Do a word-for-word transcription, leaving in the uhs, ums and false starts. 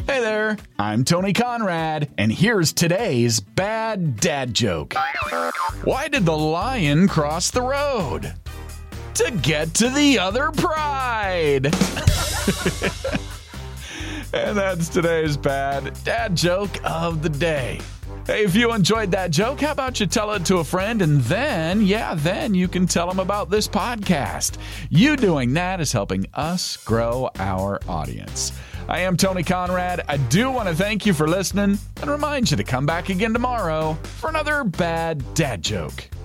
Hey there, I'm Tony Conrad, and here's today's bad dad joke. Why did the lion cross the road? To get to the other pride. And that's today's bad dad joke of the day. Hey, if you enjoyed that joke, how about you tell it to a friend, and then, yeah, then you can tell them about this podcast. You doing that is helping us grow our audience. I am Tony Conrad. I do want to thank you for listening and remind you to come back again tomorrow for another bad dad joke.